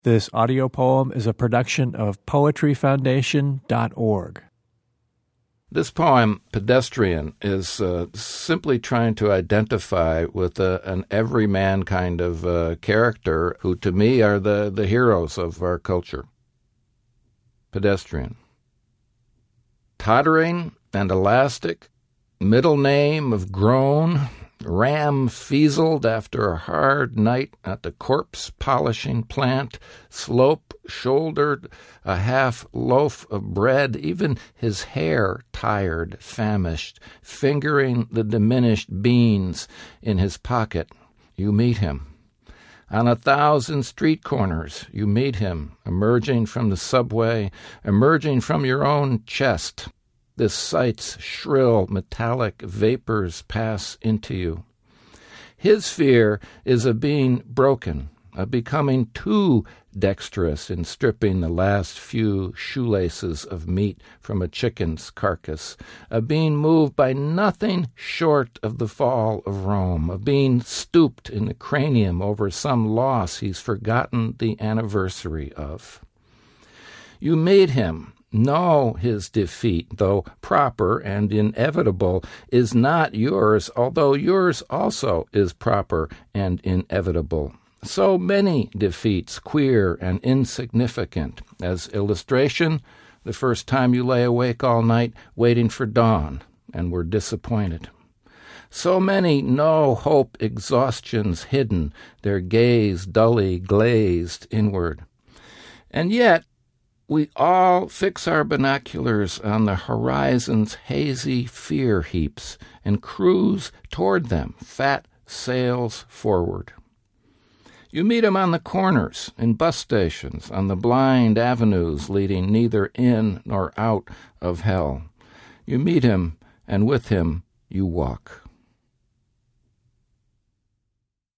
This audio poem is a production of poetryfoundation.org. This poem, Pedestrian, is simply trying to identify with an everyman kind of character who, to me, are the heroes of our culture. Pedestrian. Tottering and elastic, middle name of groan, ram feaseled after a hard night at the corpse-polishing plant, slope-shouldered, a half loaf of bread, even his hair tired, famished, fingering the diminished beans in his pocket. You meet him. On 1,000 street corners, you meet him, emerging from the subway, emerging from your own chest. This sight's shrill, metallic vapors pass into you. His fear is of being broken, of becoming too dexterous in stripping the last few shoelaces of meat from a chicken's carcass, of being moved by nothing short of the fall of Rome, of being stooped in the cranium over some loss he's forgotten the anniversary of. You made him. Know his defeat, though proper and inevitable, is not yours, although yours also is proper and inevitable. So many defeats, queer and insignificant. As illustration, the first time you lay awake all night waiting for dawn and were disappointed. So many no-hope exhaustions hidden, their gaze dully glazed inward. And yet, we all fix our binoculars on the horizon's hazy fear heaps and cruise toward them, fat sails forward. You meet him on the corners, in bus stations, on the blind avenues leading neither in nor out of hell. You meet him, and with him you walk.